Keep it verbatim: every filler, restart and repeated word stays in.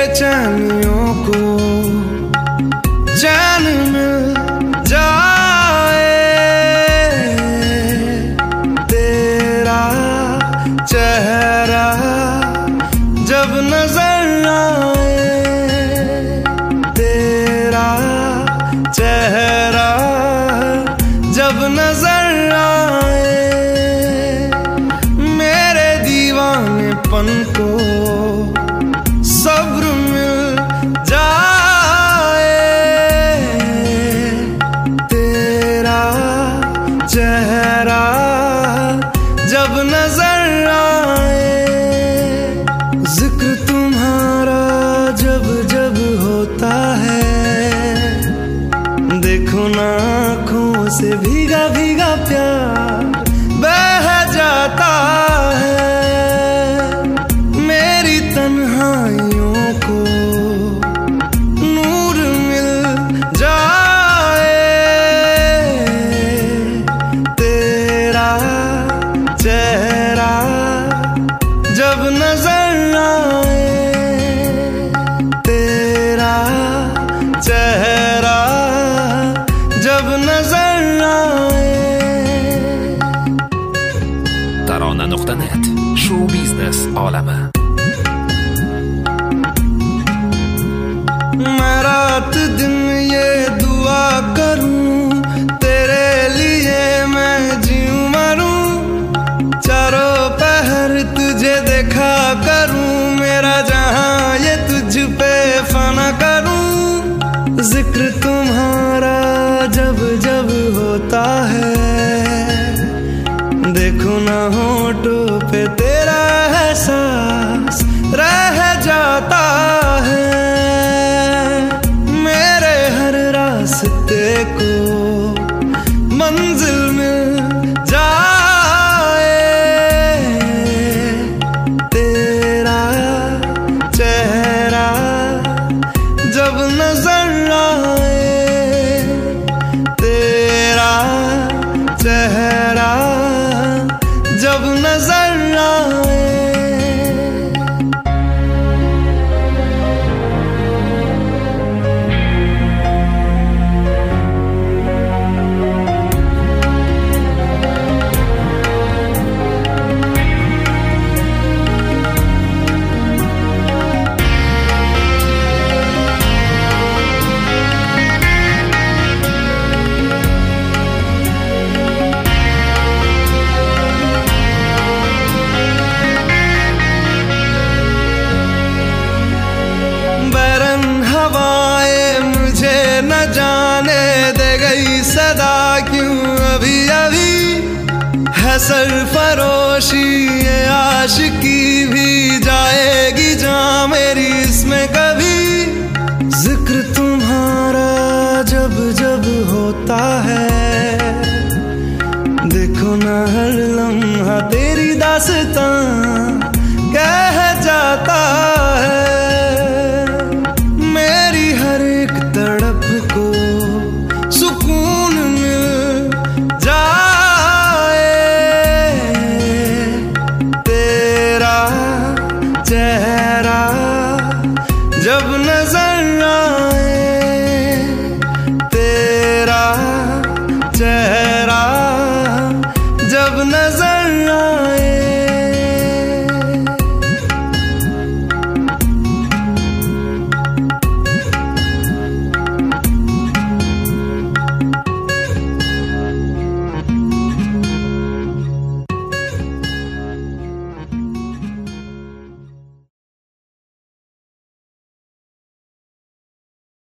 बेचैनियों को चैन मिल जाए, तेरा चेहरा जब नजर आए, तेरा चेहरा जब नजर आए, मेरे दीवानेपन को सब्र मिल जाए, तेरा चेहरा जब नजर आए, जिक्र तुम्हारा जब जब होता है, देखो ना आँखों से भीगा भीगा प्यार बह जाता है, मेरी तन्हाइयों को नूर मिल जाए, तेरा चेहरा जब नजर आए, तेरा चेहरा जब नजर आए। tarona nuqta net shou biznes olami। मैं रात दिन ये दुआ करूं, तेरे लिए मैं जीऊं मरूं, चारों पहर तुझे देखा करूं, मेरा जहां ये तुझ पे फना करूं, जिक्र तुम्हारा जब जब होता है, देखो ना होठों पे तेरा एहसास रह जाता है, मेरे हर रास्ते को मंजिल मिल जाए, तेरा चेहरा जब नजर आए, तेरा चेहरा जब नजर आए। न जाने दे गई सदा क्यों अभी अभी, है सरफरोशी ये आशिकी भी, जाएगी जहाँ मेरी इसमें कभी, जिक्र तुम्हारा जब जब होता है, देखो ना हर लम्हा तेरी दास्तां कह जाता है, मेरी हर एक तड़प को सुकून मिल जाए, तेरा चेहरा